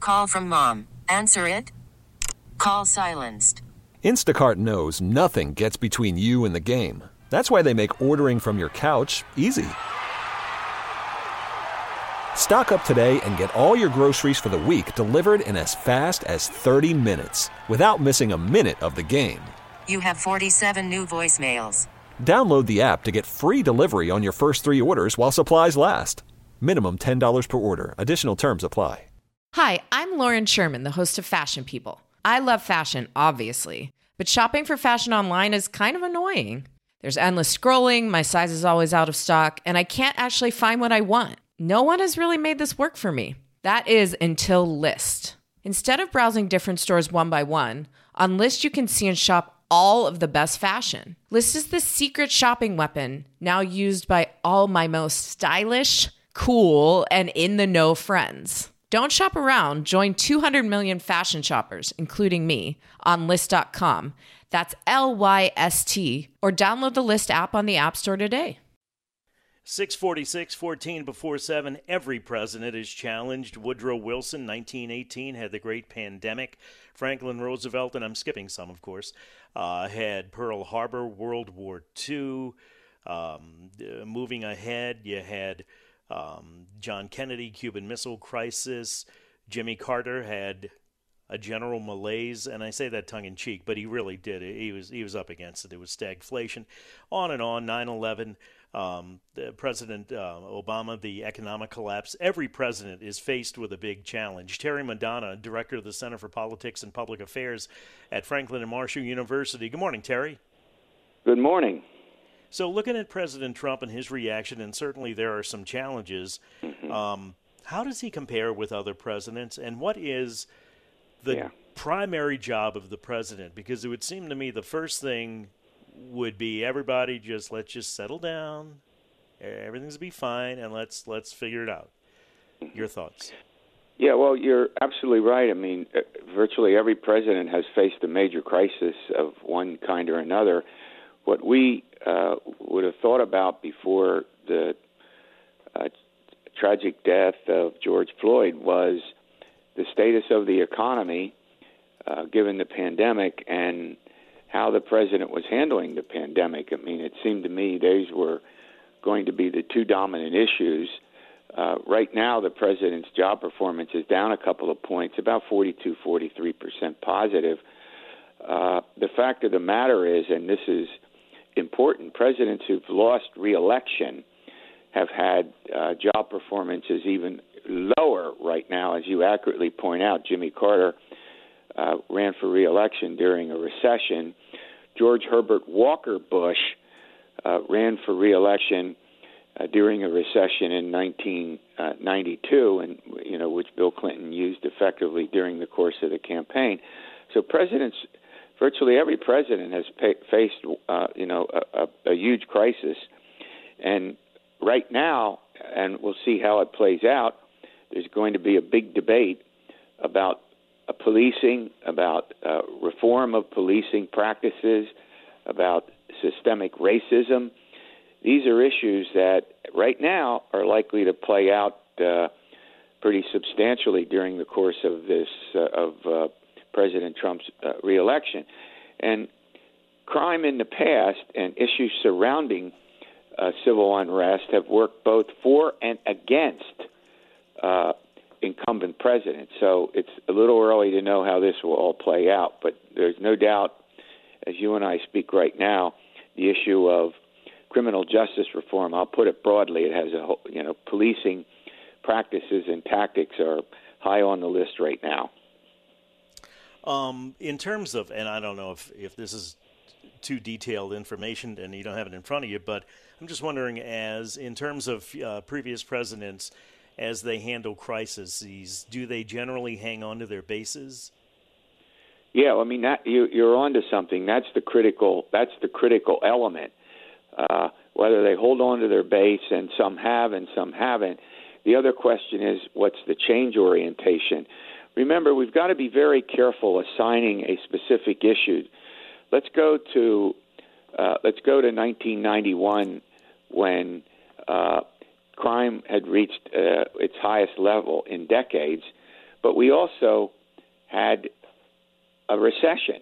Call from mom. Answer it. Call silenced. Instacart knows nothing gets between you and the game. That's why they make ordering from your couch easy. Stock up today and get all your groceries for the week delivered in as fast as 30 minutes without missing a minute of the game. You have 47 new voicemails. Download the app to get free delivery on your first 3 orders while supplies last. Minimum $10 per order. Additional terms apply. Hi, I'm Lauren Sherman, the host of Fashion People. I love fashion, obviously, but shopping for fashion online is kind of annoying. There's endless scrolling, my size is always out of stock, and I can't actually find what I want. No one has really made this work for me. That is until Lyst. Instead of browsing different stores one by one, on Lyst you can see and shop all of the best fashion. Lyst is the secret shopping weapon now used by all my most stylish, cool, and in-the-know friends. Don't shop around. Join 200 million fashion shoppers, including me, on Lyst.com. That's Lyst, or download the Lyst app on the App Store today. 6:46, 14 before 7. Every president is challenged. Woodrow Wilson, 1918, had the great pandemic. Franklin Roosevelt, and I'm skipping some, of course, had Pearl Harbor, World War II. Moving ahead, you had John Kennedy, Cuban Missile Crisis. Jimmy Carter had a general malaise, and I say that tongue-in-cheek, but he really did. He was up against it. It was stagflation. On and on, 9/11. President Obama, the economic collapse. Every president is faced with a big challenge. Terry Madonna, director of the Center for Politics and Public Affairs at Franklin and Marshall University. Good morning, Terry. Good morning. So looking at President Trump and his reaction, and certainly there are some challenges, how does he compare with other presidents, and what is the primary job of the president? Because it would seem to me the first thing would be everybody let's just settle down, everything's going to be fine, and let's figure it out. Your thoughts? Yeah, well, you're absolutely right. I mean, virtually every president has faced a major crisis of one kind or another. What we would have thought about before the tragic death of George Floyd was the status of the economy given the pandemic and how the president was handling the pandemic. I mean, it seemed to me those were going to be the two dominant issues. Right now, the president's job performance is down a couple of points, about 43% positive. The fact of the matter is, and this is important, presidents who've lost re-election have had job performances even lower right now. As you accurately point out, Jimmy Carter ran for re-election during a recession. George Herbert Walker Bush ran for re-election during a recession in 1992, and which Bill Clinton used effectively during the course of the campaign. So virtually every president has faced a huge crisis, and right now, and we'll see how it plays out, there's going to be a big debate about policing, about reform of policing practices, about systemic racism. These are issues that right now are likely to play out pretty substantially during the course of this President Trump's reelection. And crime in the past and issues surrounding civil unrest have worked both for and against incumbent presidents. So it's a little early to know how this will all play out, but there's no doubt, as you and I speak right now, the issue of criminal justice reform, I'll put it broadly, it has policing practices and tactics are high on the list right now. In terms of, and I don't know if this is too detailed information and you don't have it in front of you, but I'm just wondering, as in terms of previous presidents, as they handle crises, do they generally hang on to their bases? Yeah, I mean, you're onto something. That's the critical element. Whether they hold on to their base, and some have and some haven't. The other question is, what's the change orientation? Remember, we've got to be very careful assigning a specific issue. Let's go to 1991 when crime had reached its highest level in decades. But we also had a recession,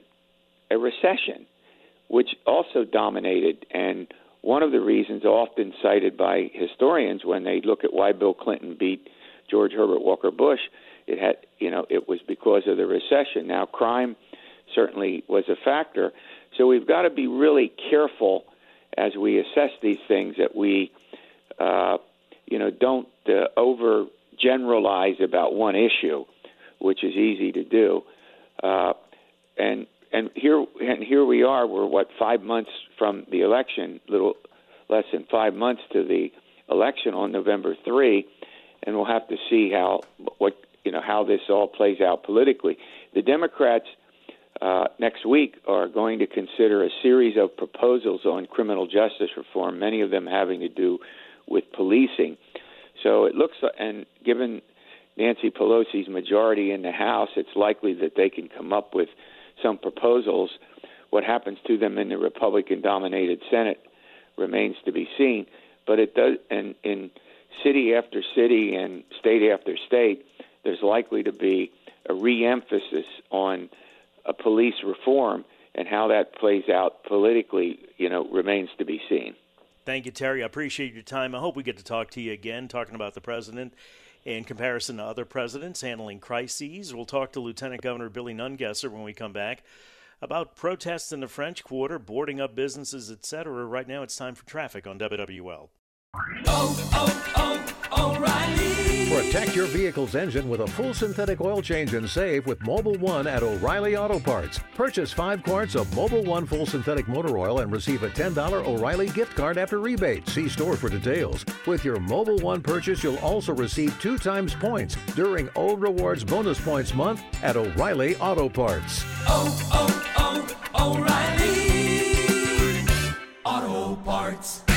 which also dominated. And one of the reasons often cited by historians when they look at why Bill Clinton beat George Herbert Walker Bush, it was because of the recession. Now, crime certainly was a factor. So we've got to be really careful as we assess these things that we, don't overgeneralize about one issue, which is easy to do. And here we are. We're 5 months from the election, little less than 5 months to the election on November 3, and we'll have to see how this all plays out politically. The Democrats next week are going to consider a series of proposals on criminal justice reform, many of them having to do with policing. So it looks, and given Nancy Pelosi's majority in the House, it's likely that they can come up with some proposals. What happens to them in the Republican-dominated Senate remains to be seen. But it does, and in city after city and state after state, there's likely to be a re-emphasis on a police reform, and how that plays out politically, remains to be seen. Thank you, Terry. I appreciate your time. I hope we get to talk to you again, talking about the president in comparison to other presidents handling crises. We'll talk to Lieutenant Governor Billy Nungesser when we come back about protests in the French Quarter, boarding up businesses, etc. Right now it's time for traffic on WWL. O'Reilly. Protect your vehicle's engine with a full synthetic oil change and save with Mobil 1 at O'Reilly Auto Parts. Purchase 5 quarts of Mobil 1 full synthetic motor oil and receive a $10 O'Reilly gift card after rebate. See store for details. With your Mobil 1 purchase, you'll also receive 2 times points during O Rewards Bonus Points Month at O'Reilly Auto Parts. O'Reilly Auto Parts.